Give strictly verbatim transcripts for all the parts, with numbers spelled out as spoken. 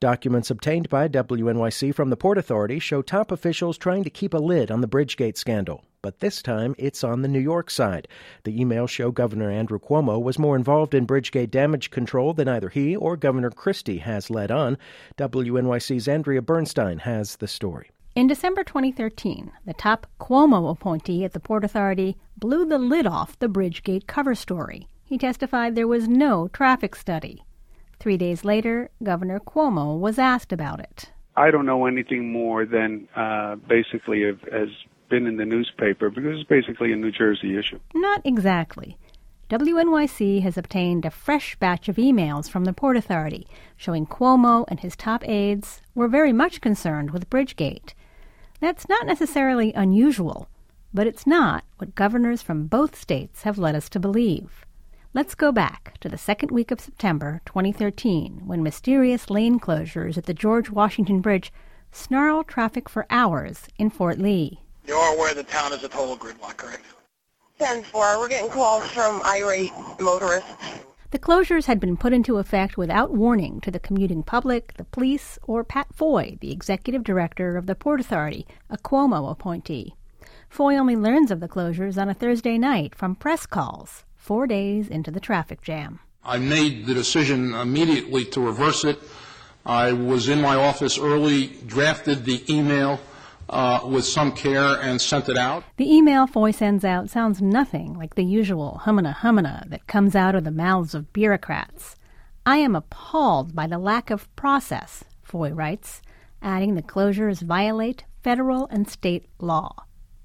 Documents obtained by W N Y C from the Port Authority show top officials trying to keep a lid on the Bridgegate scandal. But this time, it's on the New York side. The emails show Governor Andrew Cuomo was more involved in Bridgegate damage control than either he or Governor Christie has led on. W N Y C's Andrea Bernstein has the story. In December twenty thirteen, the top Cuomo appointee at the Port Authority blew the lid off the Bridgegate cover story. He testified there was no traffic study. Three days later, Governor Cuomo was asked about it. I don't know anything more than uh, basically has been in the newspaper because it's basically a New Jersey issue. Not exactly. W N Y C has obtained a fresh batch of emails from the Port Authority showing Cuomo and his top aides were very much concerned with Bridgegate. That's not necessarily unusual, but it's not what governors from both states have led us to believe. Let's go back to the second week of September twenty thirteen, when mysterious lane closures at the George Washington Bridge snarled traffic for hours in Fort Lee. You are aware the town is a total gridlock, correct? ten four, we're getting calls from irate motorists. The closures had been put into effect without warning to the commuting public, the police, or Pat Foy, the executive director of the Port Authority, a Cuomo appointee. Foy only learns of the closures on a Thursday night from press calls, four days into the traffic jam. I made the decision immediately to reverse it. I was in my office early, drafted the email uh, with some care, and sent it out. The email Foy sends out sounds nothing like the usual humana humana that comes out of the mouths of bureaucrats. I am appalled by the lack of process, Foy writes, adding the closures violate federal and state law.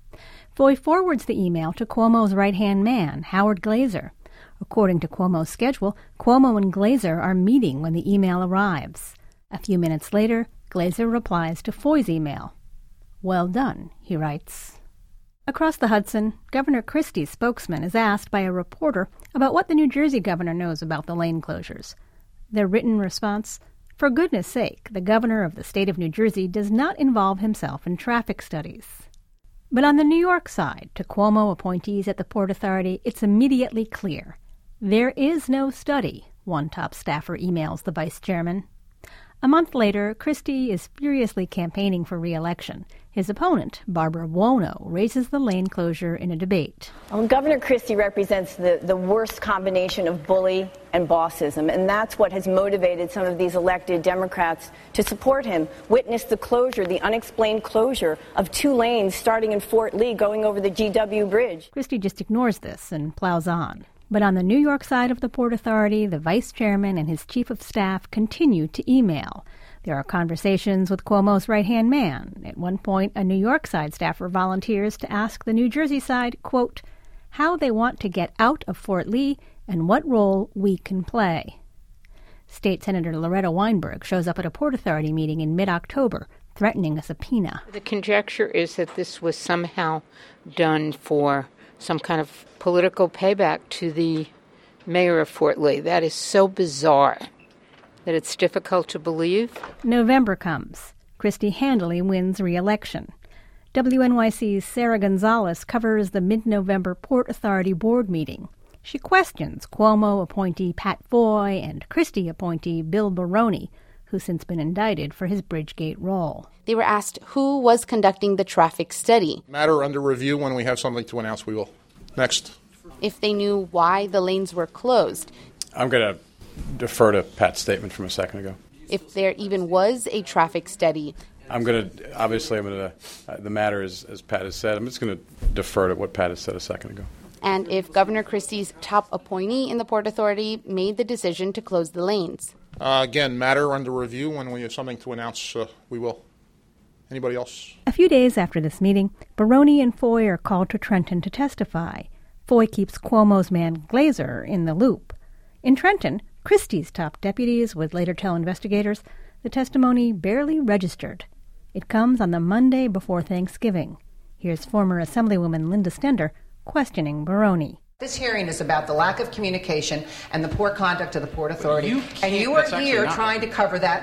Foy forwards the email to Cuomo's right-hand man, Howard Glazer. According to Cuomo's schedule, Cuomo and Glazer are meeting when the email arrives. A few minutes later, Glazer replies to Foy's email. Well done, he writes. Across the Hudson, Governor Christie's spokesman is asked by a reporter about what the New Jersey governor knows about the lane closures. Their written response, for goodness sake, the governor of the state of New Jersey does not involve himself in traffic studies. But on the New York side, to Cuomo appointees at the Port Authority, it's immediately clear. There is no study, one top staffer emails the vice chairman. A month later, Christie is furiously campaigning for re-election. His opponent, Barbara Buono, raises the lane closure in a debate. Well, Governor Christie represents the, the worst combination of bully and bossism, and that's what has motivated some of these elected Democrats to support him. Witness the closure, the unexplained closure of two lanes starting in Fort Lee going over the G W Bridge. Christie just ignores this and plows on. But on the New York side of the Port Authority, the vice chairman and his chief of staff continue to email. There are conversations with Cuomo's right-hand man. At one point, a New York side staffer volunteers to ask the New Jersey side, quote, how they want to get out of Fort Lee and what role we can play. State Senator Loretta Weinberg shows up at a Port Authority meeting in mid-October, threatening a subpoena. The conjecture is that this was somehow done for some kind of political payback to the mayor of Fort Lee. That is so bizarre that it's difficult to believe. November comes. Christie handily wins re-election. W N Y C's Sarah Gonzalez covers the mid-November Port Authority board meeting. She questions Cuomo appointee Pat Foy and Christie appointee Bill Baroni, who's since been indicted for his Bridgegate role. They were asked who was conducting the traffic study. Matter under review. When we have something to announce, we will. Next. If they knew why the lanes were closed. I'm going to defer to Pat's statement from a second ago. If there even was a traffic study. I'm going to, obviously, I'm going to, uh, the matter is, as Pat has said, I'm just going to defer to what Pat has said a second ago. And if Governor Christie's top appointee in the Port Authority made the decision to close the lanes. Uh, again, matter under review. When we have something to announce, uh, we will. Anybody else? A few days after this meeting, Baroni and Foy are called to Trenton to testify. Foy keeps Cuomo's man Glazer in the loop. In Trenton, Christie's top deputies would later tell investigators the testimony barely registered. It comes on the Monday before Thanksgiving. Here's former Assemblywoman Linda Stender questioning Baroni. This hearing is about the lack of communication and the poor conduct of the Port Authority, You and you are here trying to cover that up.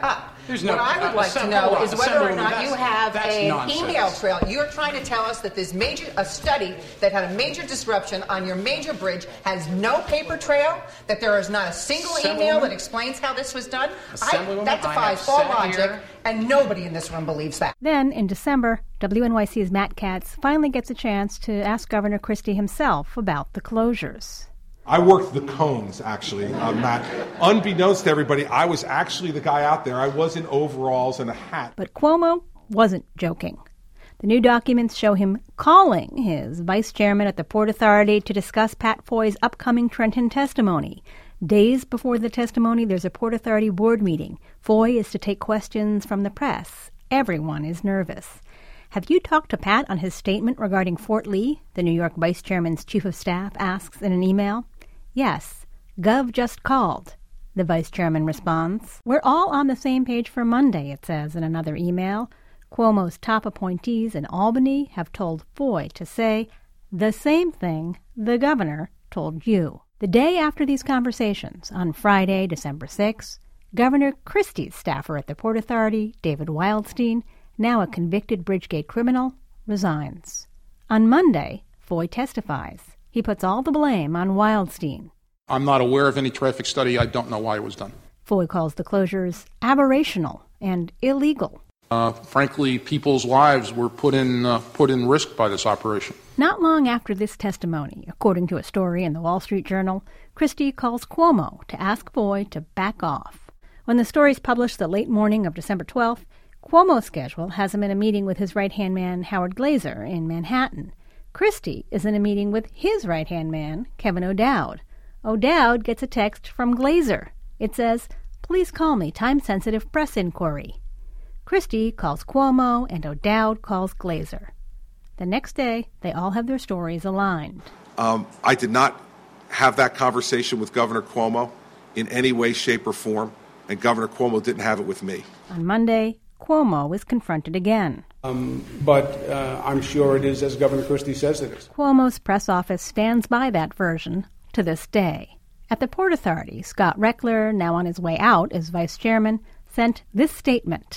There's no, what I would uh, like to some- know hold on, is whether or Assemblywoman, not that's- you have that's an nonsense. email trail. You're trying to tell us that this major a study that had a major disruption on your major bridge has no paper trail, that there is not a single email that explains how this was done. I, that I defies have all sat logic, here- and nobody in this room believes that. Then, in December, W N Y C's Matt Katz finally gets a chance to ask Governor Christie himself about the closures. I worked the cones, actually, um, Matt. Unbeknownst to everybody, I was actually the guy out there. I was in overalls and a hat. But Cuomo wasn't joking. The new documents show him calling his vice chairman at the Port Authority to discuss Pat Foy's upcoming Trenton testimony. Days before the testimony, there's a Port Authority board meeting. Foy is to take questions from the press. Everyone is nervous. Have you talked to Pat on his statement regarding Fort Lee? The New York vice chairman's chief of staff asks in an email. Yes, Gov just called, the vice chairman responds. We're all on the same page for Monday, it says in another email. Cuomo's top appointees in Albany have told Foy to say the same thing the governor told you. The day after these conversations, on Friday, December sixth, Governor Christie's staffer at the Port Authority, David Wildstein, now a convicted Bridgegate criminal, resigns. On Monday, Foy testifies. He puts all the blame on Wildstein. I'm not aware of any traffic study. I don't know why it was done. Foy calls the closures aberrational and illegal. Uh, frankly, people's lives were put in uh, put in risk by this operation. Not long after this testimony, according to a story in the Wall Street Journal, Christie calls Cuomo to ask Foy to back off. When the story's published the late morning of December twelfth, Cuomo's schedule has him in a meeting with his right-hand man, Howard Glazer, in Manhattan. Christie is in a meeting with his right-hand man, Kevin O'Dowd. O'Dowd gets a text from Glazer. It says, "Please call me, time-sensitive press inquiry." Christie calls Cuomo, and O'Dowd calls Glazer. The next day, they all have their stories aligned. Um, I did not have that conversation with Governor Cuomo in any way, shape, or form, and Governor Cuomo didn't have it with me. On Monday, Cuomo is confronted again. Um, but uh, I'm sure it is as Governor Christie says it is. Cuomo's press office stands by that version to this day. At the Port Authority, Scott Reckler, now on his way out as vice chairman, sent this statement.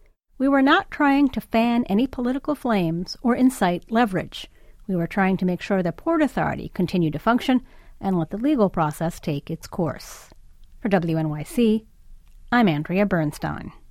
We were not trying to fan any political flames or incite leverage. We were trying to make sure the Port Authority continued to function and let the legal process take its course. For W N Y C, I'm Andrea Bernstein.